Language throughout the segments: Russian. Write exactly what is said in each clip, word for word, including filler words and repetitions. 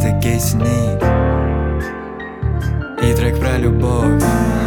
это Кейси Ник и трек про любовь.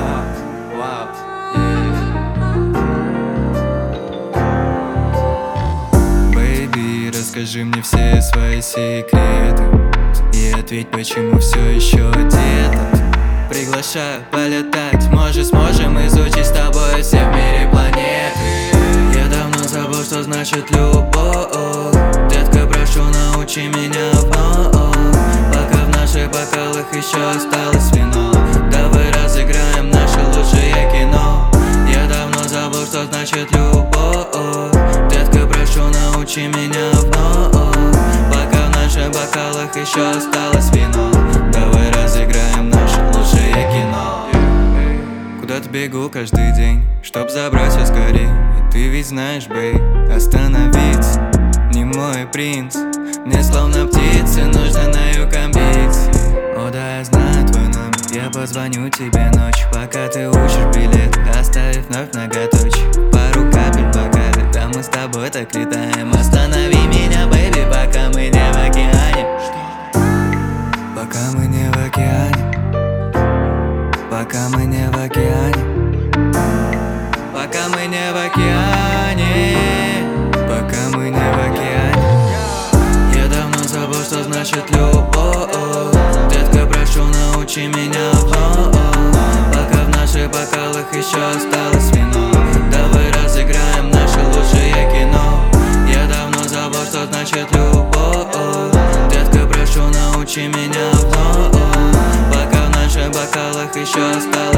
Бэйби, расскажи мне все свои секреты и ответь, почему все еще одета. Приглашаю полетать, может сможем изучить с тобой все в мире планеты. Я давно забыл, что значит любовь. Детка, прошу, научи меня вновь, пока в наших бокалах еще осталось вино. Давай разыграем наше лучшее кино. Я давно забыл, что значит любовь. Детка, прошу, научи меня вновь, пока в наших бокалах еще осталось вино. Давай разыграем наше лучшее кино. Куда-то бегу каждый день, чтоб забрать все скорей. И ты ведь знаешь, бэй, остановиться не мой принц. Мне словно птице нужно на юг амбиций. О да, я знаю твой номер. Я позвоню тебе ночью, пока ты учишь билет, оставив вновь многоточие. Пару капель в бокале, да мы с тобой так летаем. Останови меня, бэйби, пока мы не в океане. Пока мы не в океане. Пока мы не в океане. Пока мы не в океане. Пока мы не в океане. Я давно забыл, что значит любовь. Детка, прошу, научи меня вновь, пока в наших бокалах еще осталось вино. Давай разыграем наше лучшее кино. Я давно забыл, что значит любовь. Детка, прошу, научи меня вновь, пока в наших бокалах еще осталось